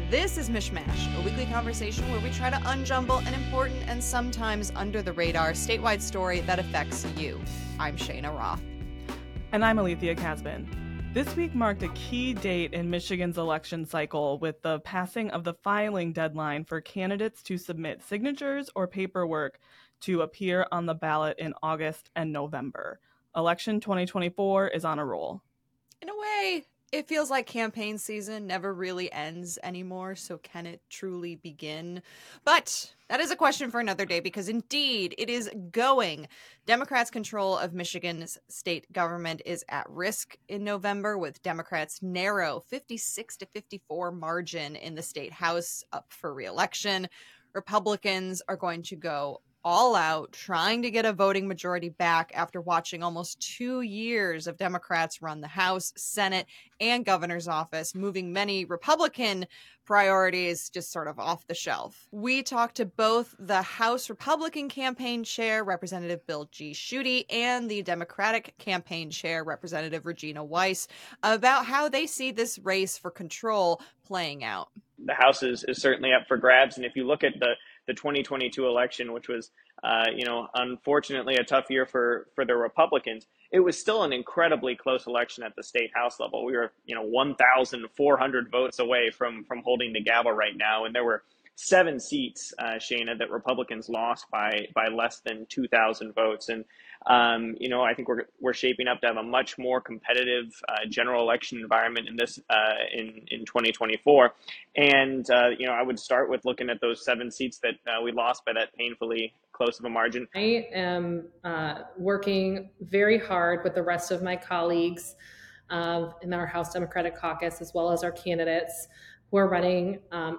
This is Mishmash, a weekly conversation where we try to unjumble an important and sometimes under-the-radar statewide story that affects you. I'm Shayna Roth. And I'm Alethea Casbin. This week marked a key date in Michigan's election cycle with the passing of the filing deadline for candidates to submit signatures or paperwork to appear on the ballot in August and November. Election 2024 is on a roll. In a way, it feels like campaign season never really ends anymore, so can it truly begin? But that is a question for another day, because indeed it is going. Democrats' control of Michigan's state government is at risk in November, with Democrats' narrow 56-54 margin in the state house up for re-election. Republicans are going to go all out trying to get a voting majority back after watching almost 2 years of Democrats run the House, Senate, and governor's office, moving many Republican priorities just sort of off the shelf. We talked to both the House Republican campaign chair, Representative Bill G. Schuette, and the Democratic campaign chair, Representative Regina Weiss, about how they see this race for control playing out. The House is certainly up for grabs, and if you look at the 2022 election, which was, unfortunately a tough year for the Republicans, it was still an incredibly close election at the state House level. We were, 1,400 votes away from holding the gavel right now, and there were 7 seats, Shayna, that Republicans lost by less than 2,000 votes. And, I think we're shaping up to have a much more competitive general election environment in this in 2024. And, I would start with looking at those 7 seats that we lost by that painfully close of a margin. I am working very hard with the rest of my colleagues in our House Democratic Caucus, as well as our candidates who are running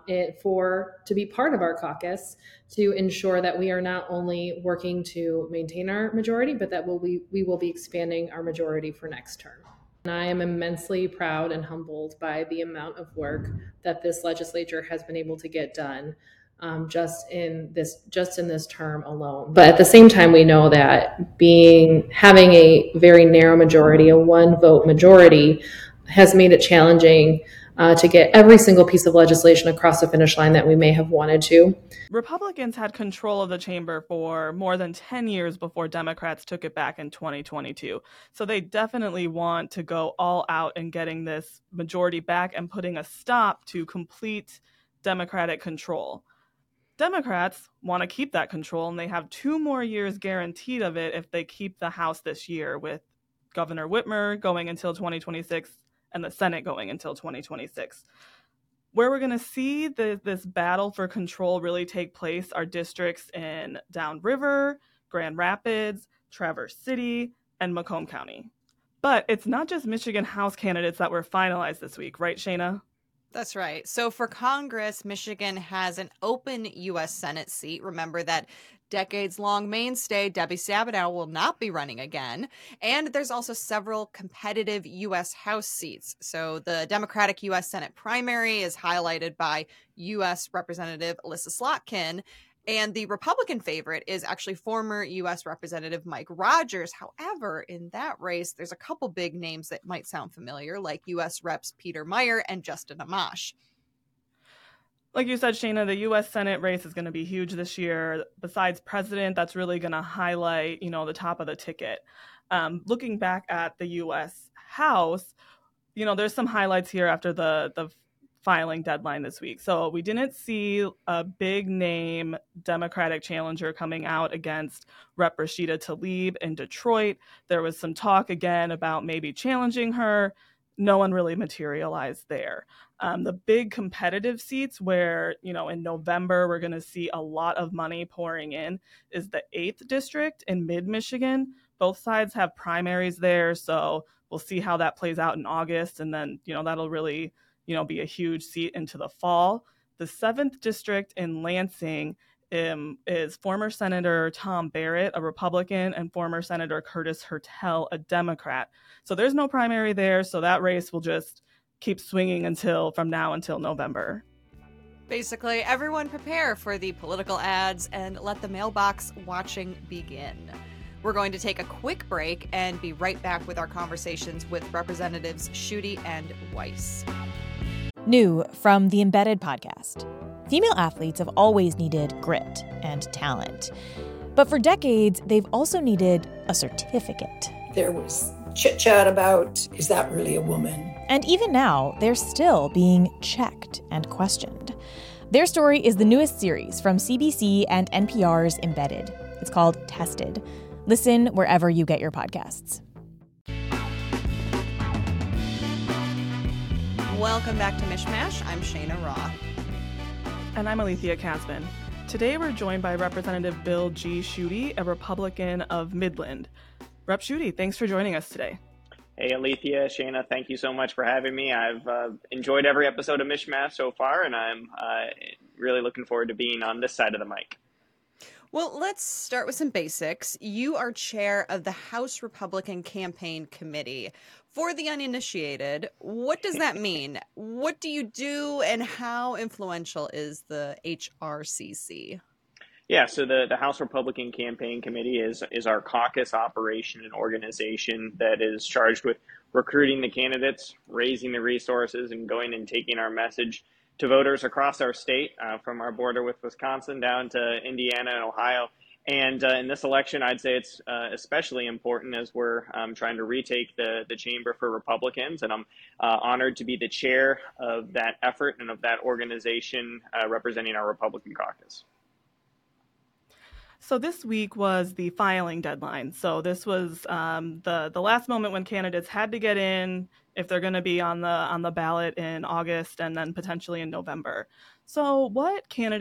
to be part of our caucus, to ensure that we are not only working to maintain our majority, but that we will be expanding our majority for next term. And I am immensely proud and humbled by the amount of work that this legislature has been able to get done just in this term alone. But at the same time, we know that having a very narrow majority, a 1-vote majority, has made it challenging to get every single piece of legislation across the finish line that we may have wanted to. Republicans had control of the chamber for more than 10 years before Democrats took it back in 2022. So they definitely want to go all out in getting this majority back and putting a stop to complete Democratic control. Democrats want to keep that control, and they have 2 more years guaranteed of it if they keep the House this year, with Governor Whitmer going until 2026 and the Senate going until 2026. Where we're going to see this battle for control really take place are districts in Downriver, Grand Rapids, Traverse City, and Macomb County. But it's not just Michigan House candidates that were finalized this week, right, Shayna? That's right. So for Congress, Michigan has an open U.S. Senate seat. Remember that decades-long mainstay, Debbie Stabenow, will not be running again. And there's also several competitive U.S. House seats. So the Democratic U.S. Senate primary is highlighted by U.S. Representative Elissa Slotkin. And the Republican favorite is actually former U.S. Representative Mike Rogers. However, in that race, there's a couple big names that might sound familiar, like U.S. Reps Peter Meijer and Justin Amash. Like you said, Shayna, the U.S. Senate race is going to be huge this year. Besides president, that's really going to highlight, the top of the ticket. Looking back at the U.S. House, there's some highlights here after the filing deadline this week. So we didn't see a big name Democratic challenger coming out against Rep. Rashida Tlaib in Detroit. There was some talk again about maybe challenging her. No one really materialized there. The big competitive seats where, in November, we're going to see a lot of money pouring in is the 8th district in mid-Michigan. Both sides have primaries there, so we'll see how that plays out in August. And then, that'll really be a huge seat into the fall. The 7th district in Lansing is former Senator Tom Barrett, a Republican, and former Senator Curtis Hertel, a Democrat. So there's no primary there, so that race will just keep swinging from now until November. Basically, everyone prepare for the political ads and let the mailbox watching begin. We're going to take a quick break and be right back with our conversations with Representatives Schuette and Weiss. New from the Embedded podcast. Female athletes have always needed grit and talent. But for decades, they've also needed a certificate. There was chit-chat about, is that really a woman? And even now, they're still being checked and questioned. Their story is the newest series from CBC and NPR's Embedded. It's called Tested. Listen wherever you get your podcasts. Welcome back to Mishmash. I'm Shayna Raw. And I'm Alethea Kasman. Today we're joined by Representative Bill G. Schuette, a Republican of Midland. Rep. Schuette, thanks for joining us today. Hey, Alethea, Shayna, thank you so much for having me. I've enjoyed every episode of Mishmash so far, and I'm really looking forward to being on this side of the mic. Well, let's start with some basics. You are chair of the House Republican Campaign Committee. For the uninitiated, what does that mean? What do you do, and how influential is the HRCC? Yeah, so the House Republican Campaign Committee is our caucus operation and organization that is charged with recruiting the candidates, raising the resources, and going and taking our message to voters across our state, from our border with Wisconsin down to Indiana and Ohio. And in this election, I'd say it's especially important as we're trying to retake the chamber for Republicans. And I'm honored to be the chair of that effort and of that organization representing our Republican caucus. So this week was the filing deadline. So this was the last moment when candidates had to get in if they're going to be on the ballot in August and then potentially in November. So what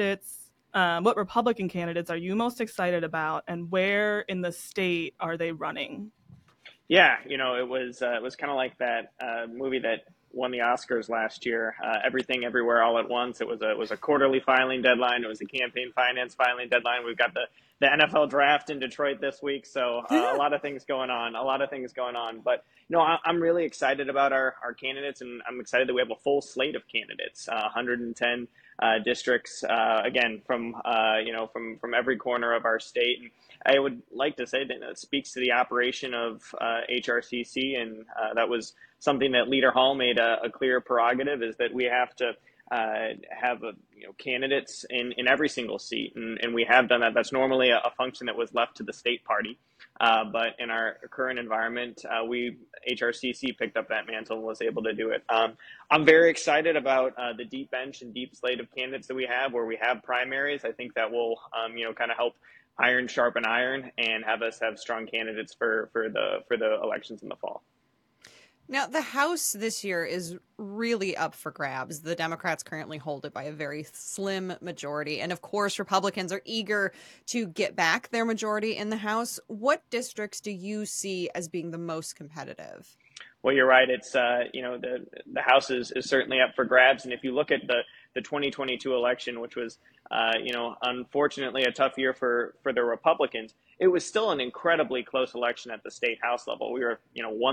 Republican candidates are you most excited about, and where in the state are they running? Yeah, it was kind of like that movie that won the Oscars last year, Everything Everywhere All at Once. It was a quarterly filing deadline. It was a campaign finance filing deadline. We've got the NFL draft in Detroit this week, so a lot of things going on. But I'm really excited about our candidates, and I'm excited that we have a full slate of candidates, 110 districts, again from every corner of our state. And I would like to say that it speaks to the operation of HRCC, and that was something that Leader Hall made a clear prerogative, is that we have to have candidates in every single seat, and we have done that. That's normally a function that was left to the state party, but in our current environment, HRCC picked up that mantle and was able to do it. I'm very excited about the deep bench and deep slate of candidates that we have, where we have primaries. I think that will kind of help iron sharpen iron and have us have strong candidates for the elections in the fall. Now, the House this year is really up for grabs. The Democrats currently hold it by a very slim majority. And of course, Republicans are eager to get back their majority in the House. What districts do you see as being the most competitive? Well, you're right. It's, the House is certainly up for grabs. And if you look at the 2022 election, which was, unfortunately a tough year for the Republicans, it was still an incredibly close election at the state House level. We were,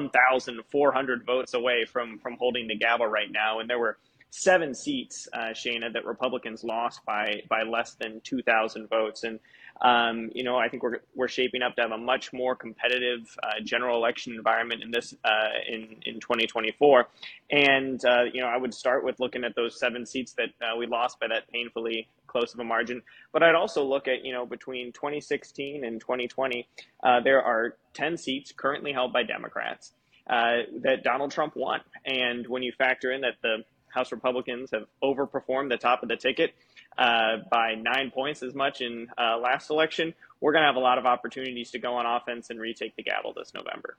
1,400 votes away from holding the gavel right now. And there were 7 seats, Shayna, that Republicans lost by less than 2,000 votes. And, I think we're shaping up to have a much more competitive general election environment in this in 2024. And, I would start with looking at those 7 seats that we lost by that painfully close of a margin. But I'd also look at, between 2016 and 2020, there are 10 seats currently held by Democrats that Donald Trump won. And when you factor in that the House Republicans have overperformed the top of the ticket by 9 points as much in last election, we're going to have a lot of opportunities to go on offense and retake the gavel this November.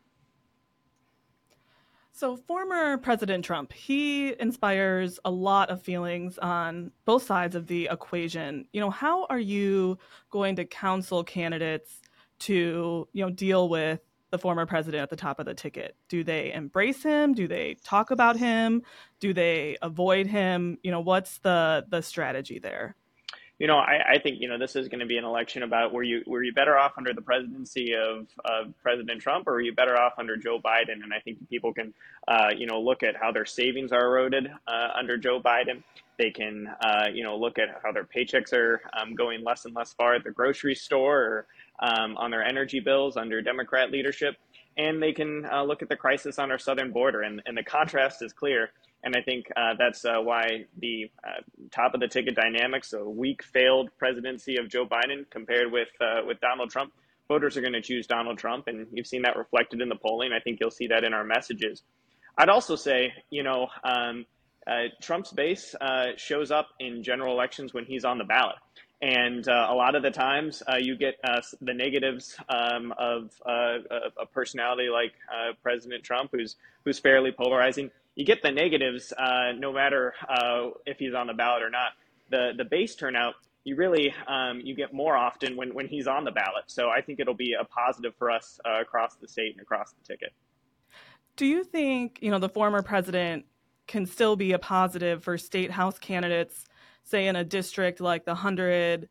So former President Trump, he inspires a lot of feelings on both sides of the equation. How are you going to counsel candidates to, deal with the former president at the top of the ticket? Do they embrace him? Do they talk about him? Do they avoid him? What's the strategy there? I think, this is going to be an election about were you better off under the presidency of President Trump, or were you better off under Joe Biden? And I think people can, look at how their savings are eroded under Joe Biden. They can, look at how their paychecks are going less and less far at the grocery store, or on their energy bills under Democrat leadership. and they can look at the crisis on our southern border. And the contrast is clear. And I think that's why the top of the ticket dynamics, a weak, failed presidency of Joe Biden compared with Donald Trump, voters are going to choose Donald Trump. And you've seen that reflected in the polling. I think you'll see that in our messages. I'd also say, Trump's base shows up in general elections when he's on the ballot. And a lot of the times you get the negatives of a personality like President Trump, who's fairly polarizing. You get the negatives no matter if he's on the ballot or not. The base turnout, you really you get more often when he's on the ballot. So I think it'll be a positive for us across the state and across the ticket. Do you think, the former president can still be a positive for state house candidates, say in a district like the 103rd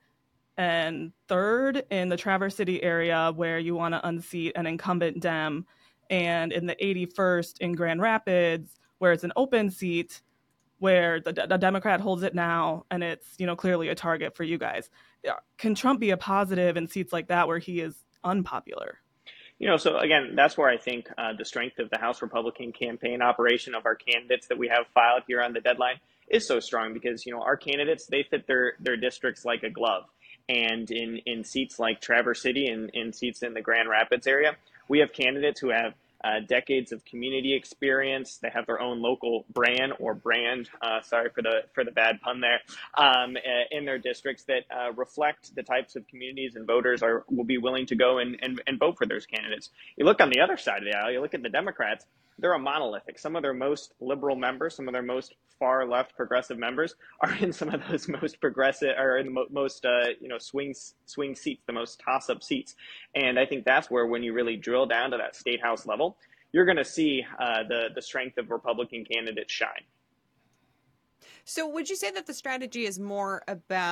in the Traverse City area where you want to unseat an incumbent Dem, and in the 81st in Grand Rapids where it's an open seat where the Democrat holds it now and it's, clearly a target for you guys? Can Trump be a positive in seats like that where he is unpopular? So again, that's where I think the strength of the House Republican campaign operation of our candidates that we have filed here on the deadline is so strong because, our candidates, they fit their districts like a glove. And in seats like Traverse City and in seats in the Grand Rapids area, we have candidates who have decades of community experience. They have their own local brand, sorry for the bad pun there, in their districts that reflect the types of communities and voters will be willing to go and vote for those candidates. You look on the other side of the aisle, you look at the Democrats, they're a monolithic. Some of their most liberal members, some of their most far left progressive members are in some of those most progressive or in the most swing seats, the most toss-up seats. And I think that's where, when you really drill down to that state house level, you're going to see the strength of Republican candidates shine. So would you say that the strategy is more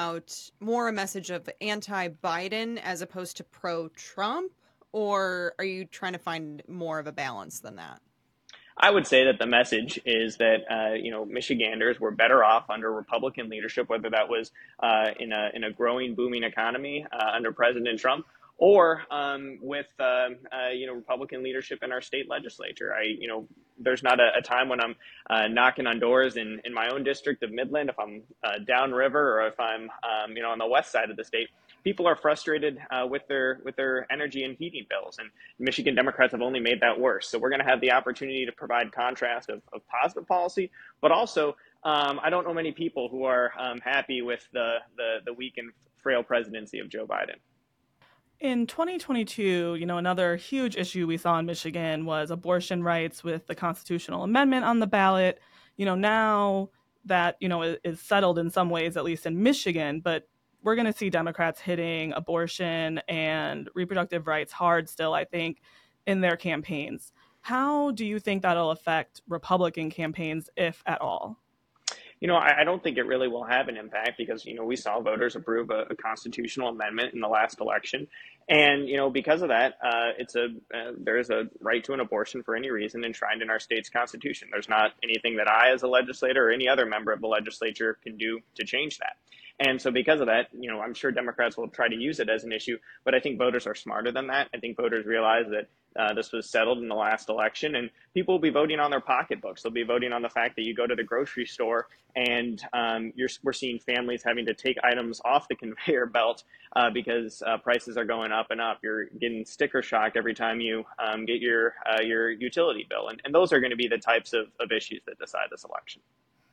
a message of anti-Biden as opposed to pro-Trump, or are you trying to find more of a balance than that? I would say that the message is that Michiganders were better off under Republican leadership, whether that was in a growing, booming economy under President Trump, or with Republican leadership in our state legislature. There's not a time when I'm knocking on doors in my own district of Midland, if I'm downriver or if I'm on the west side of the state. People are frustrated with their energy and heating bills, and Michigan Democrats have only made that worse. So we're going to have the opportunity to provide contrast of positive policy, but also I don't know many people who are happy with the weak and frail presidency of Joe Biden. In 2022, another huge issue we saw in Michigan was abortion rights with the constitutional amendment on the ballot. Now that, is settled in some ways, at least in Michigan, but we're going to see Democrats hitting abortion and reproductive rights hard still, I think, in their campaigns. How do you think that'll affect Republican campaigns, if at all? I don't think it really will have an impact because, we saw voters approve a constitutional amendment in the last election. And, because of that, there is a right to an abortion for any reason enshrined in our state's constitution. There's not anything that I, as a legislator, or any other member of the legislature can do to change that. And so because of that, I'm sure Democrats will try to use it as an issue, but I think voters are smarter than that. I think voters realize that this was settled in the last election, and people will be voting on their pocketbooks. They'll be voting on the fact that you go to the grocery store and we're seeing families having to take items off the conveyor belt because prices are going up and up. You're getting sticker shock every time you get your utility bill. And those are going to be the types of issues that decide this election.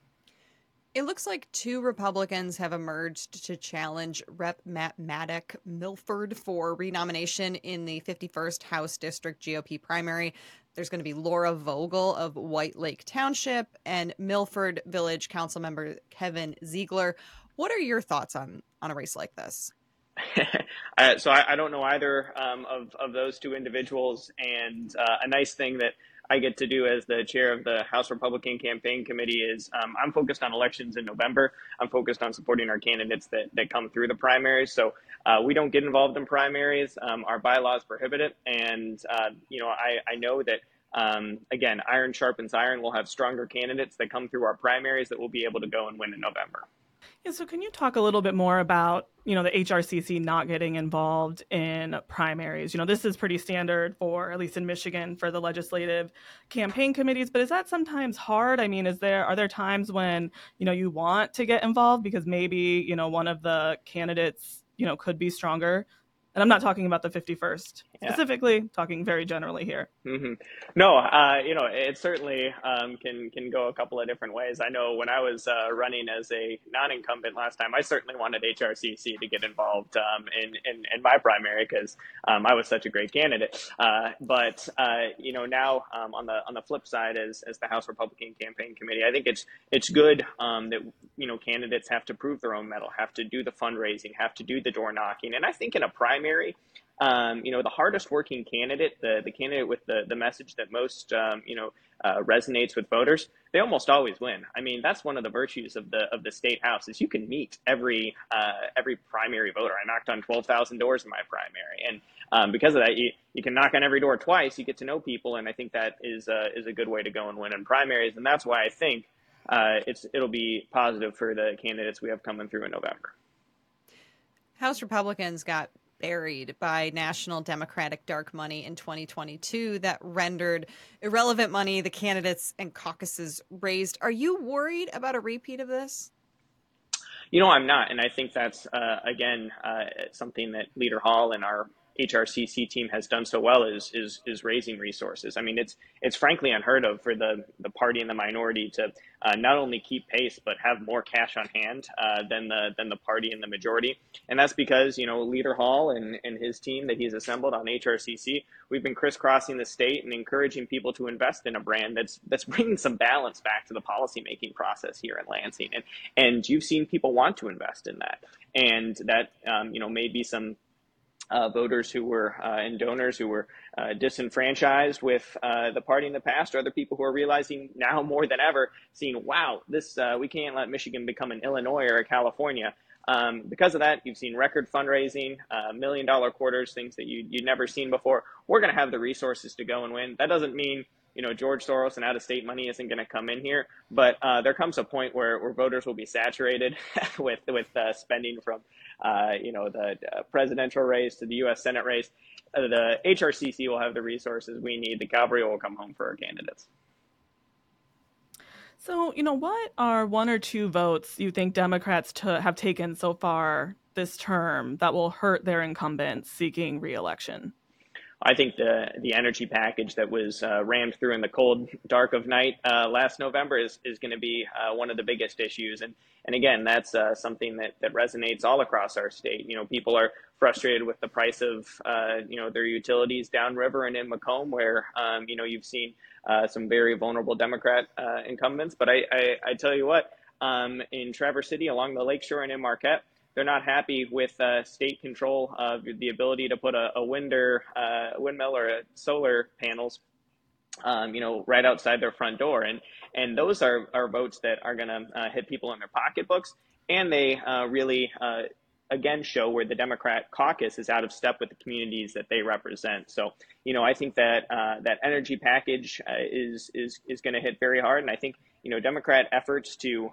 It looks like two Republicans have emerged to challenge Rep. Matt Maddock Milford for renomination in the 51st House District GOP primary. There's going to be Laura Vogel of White Lake Township and Milford Village Councilmember Kevin Ziegler. What are your thoughts on a race like this? So I don't know either of those two individuals. And a nice thing that I get to do as the chair of the House Republican Campaign Committee is I'm focused on elections in November. I'm focused on supporting our candidates that come through the primaries. So we don't get involved in primaries. Our bylaws prohibit it. And, I know that, again, iron sharpens iron. We'll have stronger candidates that come through our primaries that will be able to go and win in November. Yeah, so can you talk a little bit more about, the HRCC not getting involved in primaries? This is pretty standard for, at least in Michigan, for the legislative campaign committees, but is that sometimes hard? I mean, are there times when, you want to get involved because maybe, one of the candidates, could be stronger? And I'm not talking about the 51st Yeah. specifically, talking very generally here. Mm-hmm. No, it certainly can go a couple of different ways. I know when I was running as a non-incumbent last time, I certainly wanted HRCC to get involved in my primary because I was such a great candidate. But now on the flip side, as the House Republican Campaign Committee, I think it's good that candidates have to prove their own mettle, have to do the fundraising, have to do the door knocking, and I think in a primary, the hardest working candidate, the candidate with the message that most, resonates with voters, they almost always win. I mean, that's one of the virtues of the state house is you can meet every primary voter. I knocked on 12,000 doors in my primary, and because of that, you can knock on every door twice. You get to know people, and I think that is a good way to go and win in primaries, and that's why I think it'll be positive for the candidates we have coming through in November. House Republicans got buried by national Democratic dark money in 2022 that rendered irrelevant money the candidates and caucuses raised. Are you worried about a repeat of this? I'm not, and I think that's again something that Leader Hall and our HRCC team has done so well is raising resources. I mean, it's frankly unheard of for the party and the minority to not only keep pace but have more cash on hand than the party and the majority, and that's because Leader Hall and his team that he's assembled on HRCC, we've been crisscrossing the state and encouraging people to invest in a brand that's bringing some balance back to the policymaking process here in Lansing, and you've seen people want to invest in that, and that maybe some voters who were and donors who were disenfranchised with the party in the past, or other people who are realizing now more than ever, seeing, wow, this we can't let Michigan become an Illinois or a California. Because of that, you've seen record fundraising, $1 million quarters, things that you'd never seen before. We're going to have the resources to go and win. That doesn't mean George Soros and out-of-state money isn't going to come in here, but there comes a point where voters will be saturated with spending from the presidential race to the U.S. Senate race. The HRCC will have the resources we need. The cavalry will come home for our candidates. So, what are one or two votes you think Democrats have taken so far this term that will hurt their incumbents seeking re-election? I think the energy package that was rammed through in the cold dark of night last November is going to be one of the biggest issues. And again, that's something that resonates all across our state. People are frustrated with the price of their utilities downriver and in Macomb, where you've seen some very vulnerable Democrat incumbents. But I tell you what, in Traverse City, along the lakeshore, and in Marquette, they're not happy with state control of the ability to put a windmill or solar panels, right outside their front door. And those are votes that are going to hit people in their pocketbooks. And they really, again, show where the Democrat caucus is out of step with the communities that they represent. So, I think that that energy package is going to hit very hard. And I think, Democrat efforts to,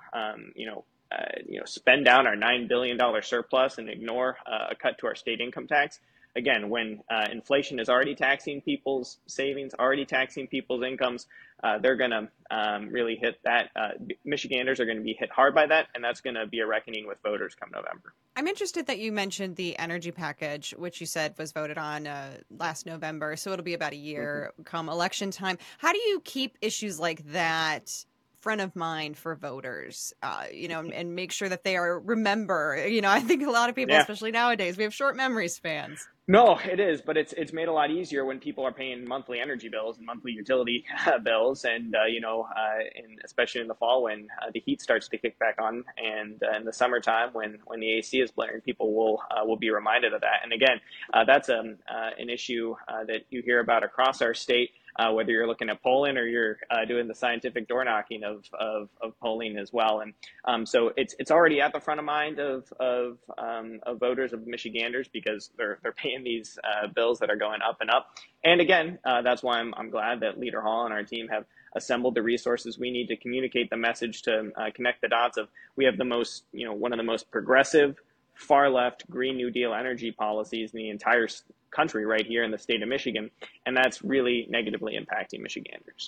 spend down our $9 billion surplus and ignore a cut to our state income tax. Again, when inflation is already taxing people's savings, already taxing people's incomes, they're going to really hit that. Michiganders are going to be hit hard by that, and that's going to be a reckoning with voters come November. I'm interested that you mentioned the energy package, which you said was voted on last November. So it'll be about a year come election time. How do you keep issues like that front of mind for voters, and make sure that they remember, I think a lot of people, especially nowadays, we have short memory spans. No, it is, but it's made a lot easier when people are paying monthly energy bills and monthly utility bills, and especially in the fall when the heat starts to kick back on, and in the summertime when the AC is blaring, people will be reminded of that. And again, that's an issue that you hear about across our state. whether you're looking at polling or you're doing the scientific door knocking of polling as well. And so it's already at the front of mind of voters, of Michiganders, because they're paying these bills that are going up and up. And again, that's why I'm glad that Leader Hall and our team have assembled the resources we need to communicate the message, to connect the dots of we have the most, one of the most progressive, far left Green New Deal energy policies in the entire country right here in the state of Michigan. And that's really negatively impacting Michiganders.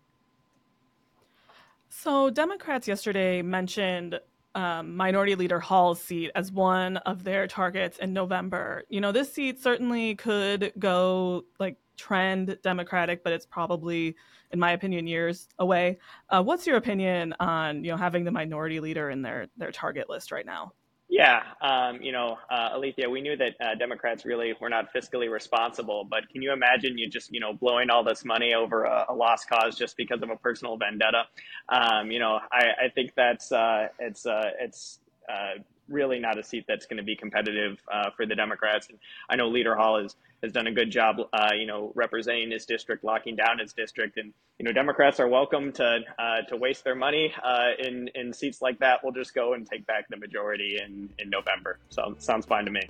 So Democrats yesterday mentioned Minority Leader Hall's seat as one of their targets in November. This seat certainly could go trend Democratic, but it's probably, in my opinion, years away. What's your opinion on having the minority leader in their target list right now? Yeah, Alethea, we knew that Democrats really were not fiscally responsible, but can you imagine you just, blowing all this money over a lost cause just because of a personal vendetta? I think that's it's really not a seat that's going to be competitive for the Democrats. And I know Leader Hall has done a good job, representing his district, locking down his district. And, Democrats are welcome to waste their money in seats like that. We'll just go and take back the majority in November. So sounds fine to me.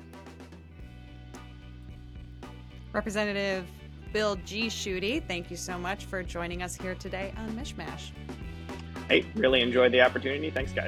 Representative Bill G. Schuette, thank you so much for joining us here today on Mishmash. Hey, really enjoyed the opportunity. Thanks, guys.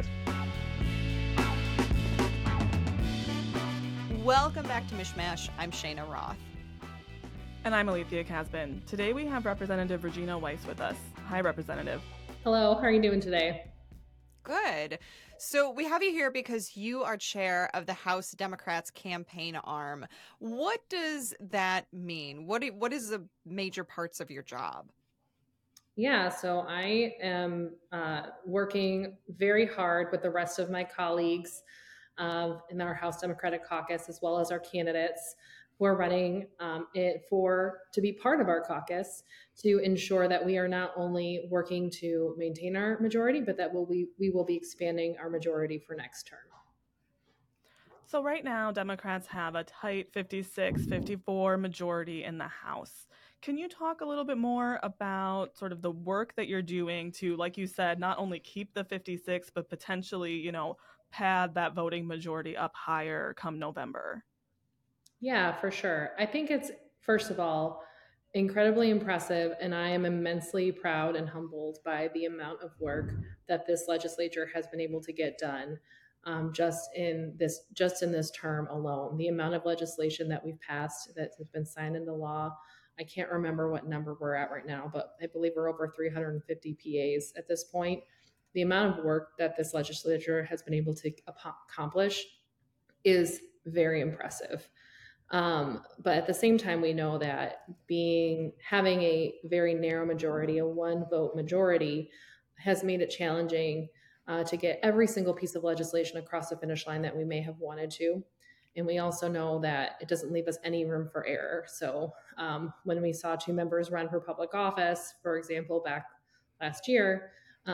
Welcome back to Mishmash. I'm Shayna Roth. And I'm Alethea Casbin. Today we have Representative Regina Weiss with us. Hi, Representative. Hello, how are you doing today? Good. So we have you here because you are chair of the House Democrats campaign arm. What does that mean? What is the major parts of your job? Yeah, so I am working very hard with the rest of my colleagues in our House Democratic Caucus, as well as our candidates who are running to be part of our caucus, to ensure that we are not only working to maintain our majority, but that we will be expanding our majority for next term. So right now, Democrats have a tight 56-54 majority in the House. Can you talk a little bit more about sort of the work that you're doing to, like you said, not only keep the 56, but potentially, pad that voting majority up higher come November? Yeah, for sure. I think it's, first of all, incredibly impressive, and I am immensely proud and humbled by the amount of work that this legislature has been able to get done just in this term alone. The amount of legislation that we've passed that has been signed into law, I can't remember what number we're at right now, but I believe we're over 350 PAs at this point. The amount of work that this legislature has been able to accomplish is very impressive. But at the same time, we know that having a very narrow majority, a one vote majority, has made it challenging to get every single piece of legislation across the finish line that we may have wanted to. And we also know that it doesn't leave us any room for error. So when we saw two members run for public office, for example, back last year,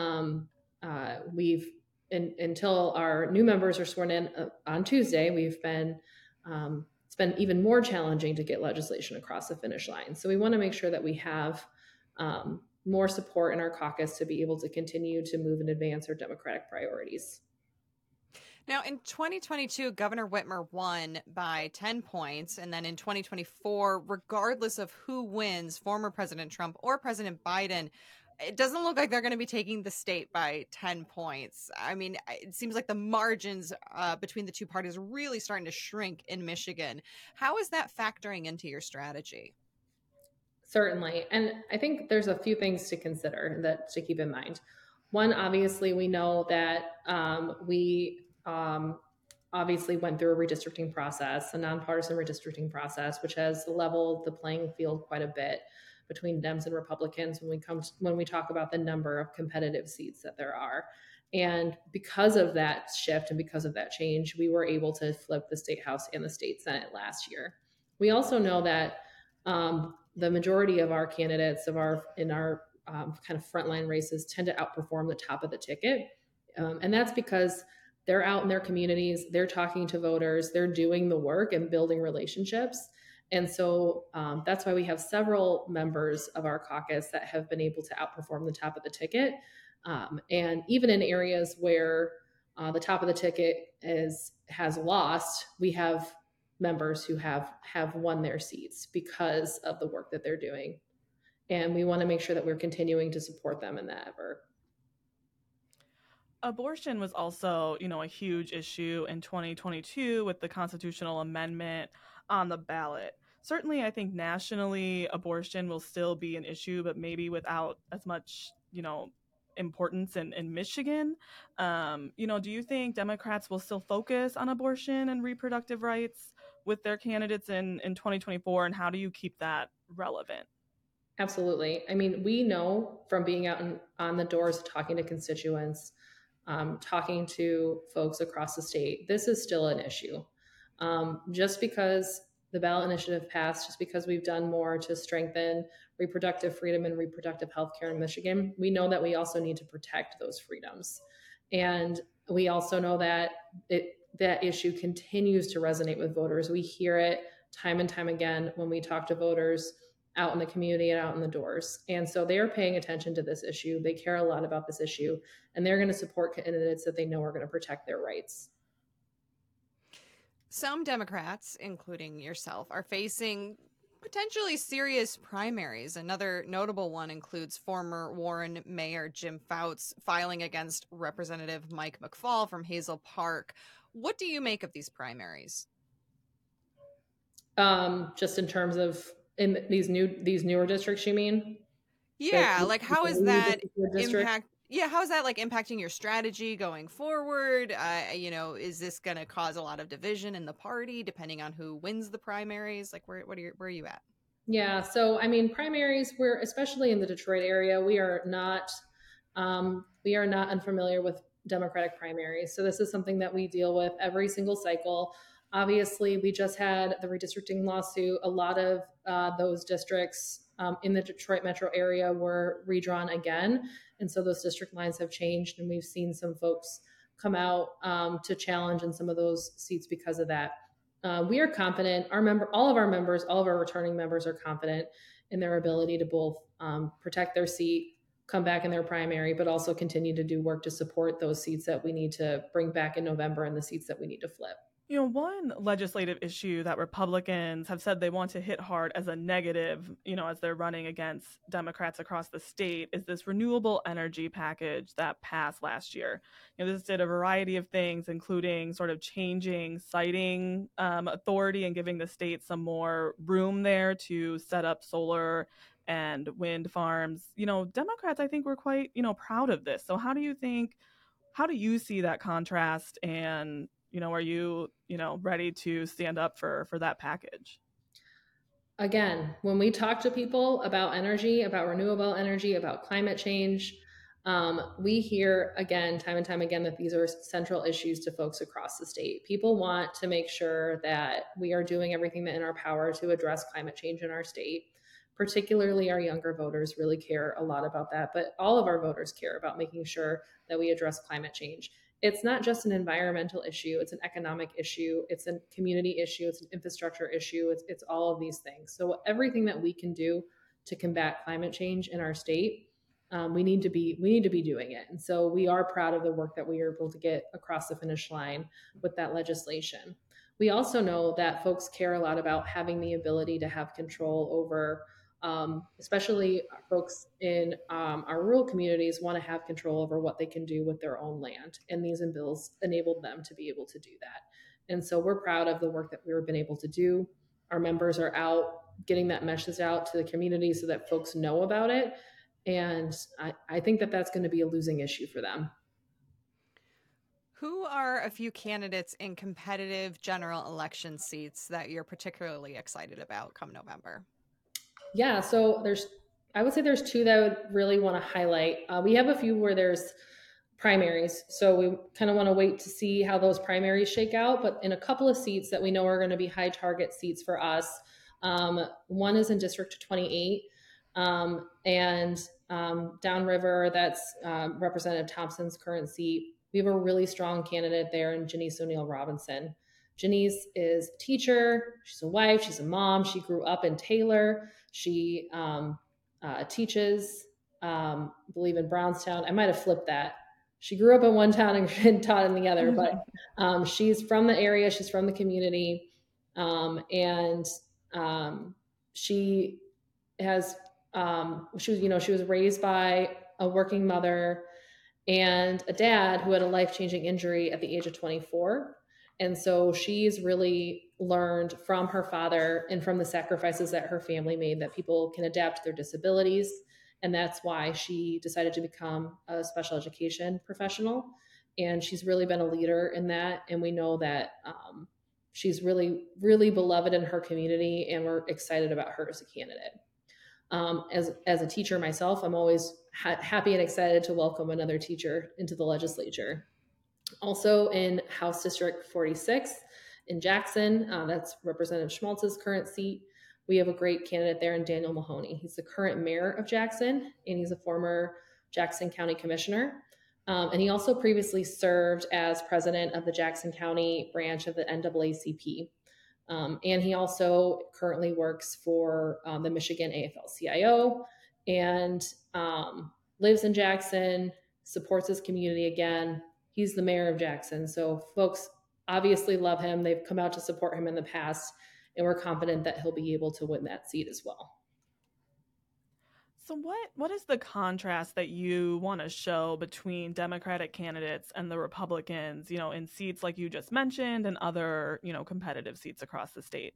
until our new members are sworn in on Tuesday, it's been even more challenging to get legislation across the finish line. So we want to make sure that we have more support in our caucus to be able to continue to move and advance our Democratic priorities. Now, in 2022, Governor Whitmer won by 10 points. And then in 2024, regardless of who wins, former President Trump or President Biden, it doesn't look like they're going to be taking the state by 10 points. I mean, it seems like the margins between the two parties are really starting to shrink in Michigan. How is that factoring into your strategy? Certainly. And I think there's a few things to consider to keep in mind. One, obviously, we know that we obviously went through a redistricting process, a nonpartisan redistricting process, which has leveled the playing field quite a bit between Dems and Republicans when we talk about the number of competitive seats that there are. And because of that shift and because of that change, we were able to flip the state house and the state senate last year. We also know that the majority of our candidates in our kind of frontline races tend to outperform the top of the ticket. And that's because they're out in their communities, they're talking to voters, they're doing the work and building relationships. And so that's why we have several members of our caucus that have been able to outperform the top of the ticket. And even in areas where the top of the ticket has lost, we have members who have won their seats because of the work that they're doing. And we want to make sure that we're continuing to support them in that effort. Abortion was also, a huge issue in 2022 with the constitutional amendment on the ballot. Certainly, I think nationally, abortion will still be an issue, but maybe without as much, importance in Michigan. Do you think Democrats will still focus on abortion and reproductive rights with their candidates in 2024? And how do you keep that relevant? Absolutely. I mean, we know from being out on the doors, talking to constituents, talking to folks across the state, this is still an issue. Just because the ballot initiative passed, just because we've done more to strengthen reproductive freedom and reproductive health care in Michigan, we know that we also need to protect those freedoms. And we also know that that issue continues to resonate with voters. We hear it time and time again when we talk to voters out in the community and out in the doors. And so they are paying attention to this issue. They care a lot about this issue, and they're going to support candidates that they know are going to protect their rights. Some Democrats, including yourself, are facing potentially serious primaries. Another notable one includes former Warren Mayor Jim Fouts filing against Representative Mike McFaul from Hazel Park. What do you make of these primaries? Just in terms of in these newer districts, you mean? Yeah, like how is that impact? Yeah, how is that like impacting your strategy going forward? Is this going to cause a lot of division in the party depending on who wins the primaries? Like, where are you at? Yeah, so I mean, primaries. We're especially in the Detroit area. We are not unfamiliar with Democratic primaries. So this is something that we deal with every single cycle. Obviously, we just had the redistricting lawsuit. A lot of those districts in the Detroit metro area were redrawn again. And so those district lines have changed, and we've seen some folks come out to challenge in some of those seats because of that. We are confident. All of our returning members are confident in their ability to both protect their seat, come back in their primary, but also continue to do work to support those seats that we need to bring back in November and the seats that we need to flip. One legislative issue that Republicans have said they want to hit hard as a negative, as they're running against Democrats across the state, is this renewable energy package that passed last year. This did a variety of things, including sort of changing siting authority and giving the state some more room there to set up solar and wind farms. Democrats, I think, were quite, proud of this. So how do you see that contrast, and are you, ready to stand up for that package? Again, when we talk to people about energy, about renewable energy, about climate change, we hear again, time and time again, that these are central issues to folks across the state. People want to make sure that we are doing everything in our power to address climate change in our state. Particularly our younger voters really care a lot about that, but all of our voters care about making sure that we address climate change. It's not just an environmental issue, it's an economic issue, it's a community issue, it's an infrastructure issue, it's all of these things. So everything that we can do to combat climate change in our state, we need to be doing it. And so we are proud of the work that we are able to get across the finish line with that legislation. We also know that folks care a lot about having the ability to have control over especially folks in our rural communities want to have control over what they can do with their own land. And these bills enabled them to be able to do that. And so we're proud of the work that we've been able to do. Our members are out getting that message out to the community so that folks know about it. And I think that that's going to be a losing issue for them. Who are a few candidates in competitive general election seats that you're particularly excited about come November? Yeah, so I would say there's two that I would really want to highlight. We have a few where there's primaries, so we kind of want to wait to see how those primaries shake out. But in a couple of seats that we know are going to be high target seats for us, one is in District 28, and downriver, that's Representative Thompson's current seat. We have a really strong candidate there in Janice O'Neill Robinson. Janice is a teacher. She's a wife. She's a mom. She grew up in Taylor. She teaches, I believe, in Brownstown. I might have flipped that. She grew up in one town and taught in the other, but she's from the area. She's from the community. And she has, she was raised by a working mother and a dad who had a life-changing injury at the age of 24. And so she's really learned from her father and from the sacrifices that her family made that people can adapt to their disabilities. And that's why she decided to become a special education professional. And she's really been a leader in that. And we know that she's really, really beloved in her community, and we're excited about her as a candidate. As a teacher myself, I'm always happy and excited to welcome another teacher into the legislature. Also in House District 46 in Jackson, that's Representative Schmaltz's current seat. We have a great candidate there in Daniel Mahoney. He's the current mayor of Jackson, and he's a former Jackson County Commissioner. And he also previously served as president of the Jackson County branch of the NAACP. And he also currently works for the Michigan AFL-CIO and lives in Jackson, supports his community again. He's the mayor of Jackson. So folks obviously love him. They've come out to support him in the past, and we're confident that he'll be able to win that seat as well. So what is the contrast that you want to show between Democratic candidates and the Republicans, in seats like you just mentioned and other, competitive seats across the state?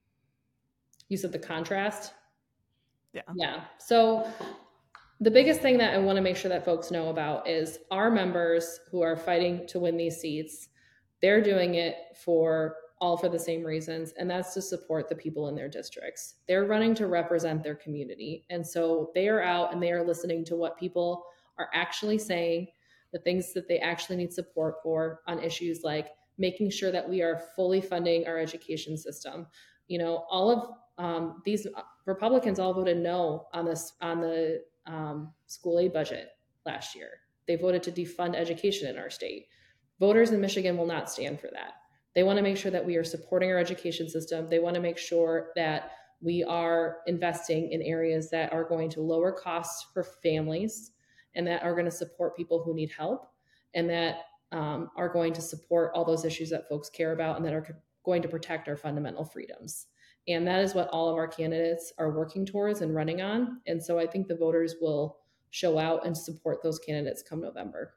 You said the contrast? Yeah. Yeah. So the biggest thing that I want to make sure that folks know about is our members who are fighting to win these seats, they're doing it for the same reasons, and that's to support the people in their districts. They're running to represent their community, and so they are out and they are listening to what people are actually saying, the things that they actually need support for on issues like making sure that we are fully funding our education system. All of these Republicans all voted no on the school aid budget last year. They voted to defund education in our state. Voters in Michigan will not stand for that. They want to make sure that we are supporting our education system. They want to make sure that we are investing in areas that are going to lower costs for families and that are going to support people who need help, and that are going to support all those issues that folks care about and that are going to protect our fundamental freedoms. And that is what all of our candidates are working towards and running on. And so I think the voters will show out and support those candidates come November.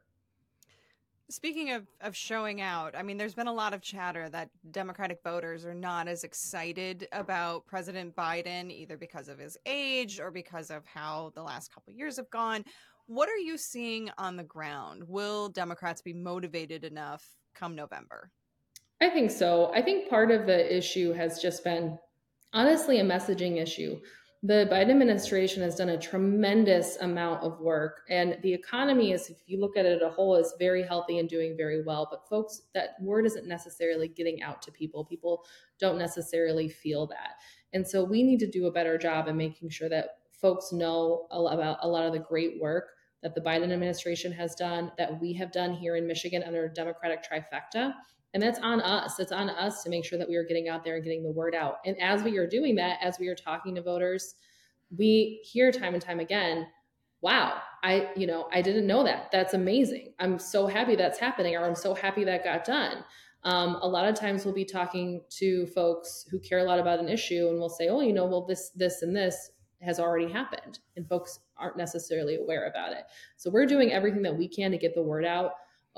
Speaking of showing out, I mean, there's been a lot of chatter that Democratic voters are not as excited about President Biden, either because of his age or because of how the last couple of years have gone. What are you seeing on the ground? Will Democrats be motivated enough come November? I think so. I think part of the issue has just been, honestly, a messaging issue. The Biden administration has done a tremendous amount of work, and the economy is, if you look at it as a whole, is very healthy and doing very well. But folks, that word isn't necessarily getting out to people. People don't necessarily feel that. And so we need to do a better job in making sure that folks know about a lot of the great work that the Biden administration has done, that we have done here in Michigan under a Democratic trifecta. And that's on us. It's on us to make sure that we are getting out there and getting the word out. And as we are doing that, as we are talking to voters, we hear time and time again, wow, I didn't know that. That's amazing. I'm so happy that's happening, or I'm so happy that got done. A lot of times we'll be talking to folks who care a lot about an issue, and we'll say, oh, this and this has already happened. And folks aren't necessarily aware about it. So we're doing everything that we can to get the word out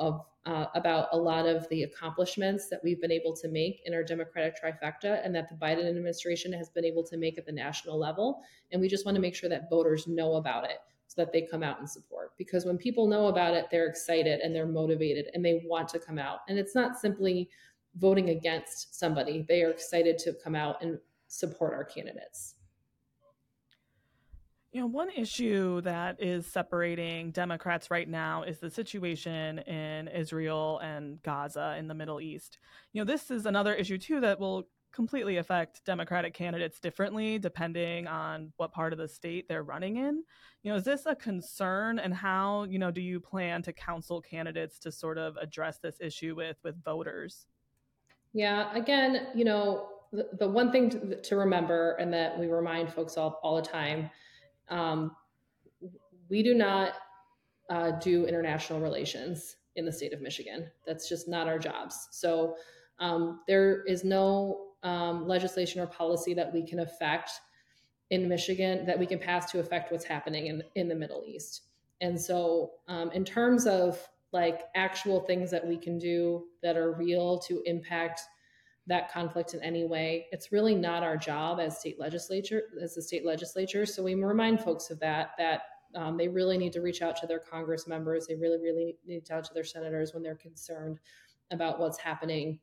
about a lot of the accomplishments that we've been able to make in our Democratic trifecta, and that the Biden administration has been able to make at the national level. And we just want to make sure that voters know about it so that they come out and support. Because when people know about it, they're excited and they're motivated and they want to come out. And it's not simply voting against somebody. They are excited to come out and support our candidates. One issue that is separating Democrats right now is the situation in Israel and Gaza in the Middle East. This is another issue, too, that will completely affect Democratic candidates differently depending on what part of the state they're running in. Is this a concern, and how, do you plan to counsel candidates to sort of address this issue with voters? Yeah, again, the one thing to remember, and that we remind folks all the time, um, we do not do international relations in the state of Michigan. That's just not our jobs. So there is no legislation or policy that we can affect in Michigan that we can pass to affect what's happening in the Middle East. And so, in terms of like actual things that we can do that are real to impact that conflict in any way, it's really not our job as the state legislature. So we remind folks of that they really need to reach out to their Congress members. They really, really need to reach out to their senators when they're concerned about what's happening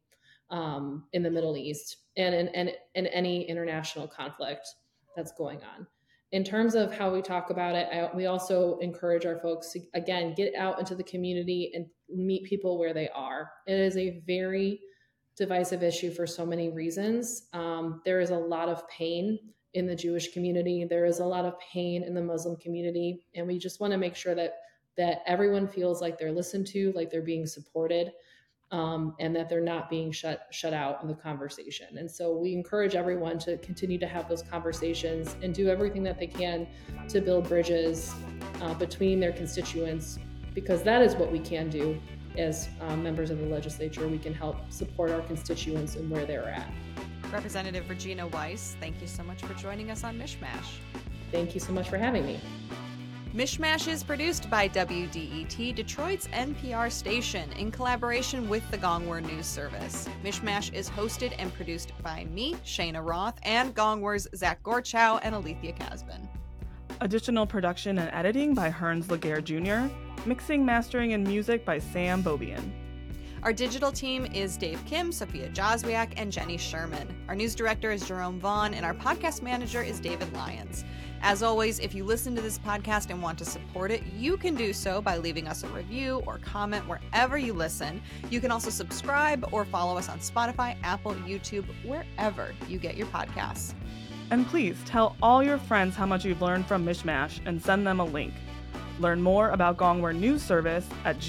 in the Middle East and in any international conflict that's going on. In terms of how we talk about it, we also encourage our folks to, again, get out into the community and meet people where they are. It is a very divisive issue for so many reasons. There is a lot of pain in the Jewish community. There is a lot of pain in the Muslim community. And we just want to make sure that everyone feels like they're listened to, like they're being supported, and that they're not being shut out in the conversation. And so we encourage everyone to continue to have those conversations and do everything that they can to build bridges between their constituents, because that is what we can do as members of the legislature. We can help support our constituents and where they're at. Representative Regina Weiss, thank you so much for joining us on Mishmash. Thank you so much for having me. Mishmash is produced by WDET, Detroit's NPR station, in collaboration with the Gongwer News Service. Mishmash is hosted and produced by me, Shayna Roth, and Gongwer's Zach Gorchow and Alethea Casbin. Additional production and editing by Hearns Laguerre Jr., mixing, mastering, and music by Sam Bobian. Our digital team is Dave Kim, Sophia Joswiak, and Jenny Sherman. Our news director is Jerome Vaughn, and our podcast manager is David Lyons. As always, if you listen to this podcast and want to support it, you can do so by leaving us a review or comment wherever you listen. You can also subscribe or follow us on Spotify, Apple, YouTube, wherever you get your podcasts. And please tell all your friends how much you've learned from Mishmash and send them a link. Learn more about Gongwer News Service at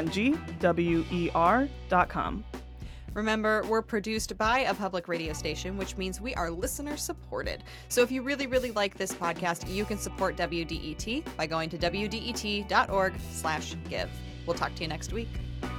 gongwer.com. Remember, we're produced by a public radio station, which means we are listener supported. So if you really, really like this podcast, you can support WDET by going to wdet.org/give. We'll talk to you next week.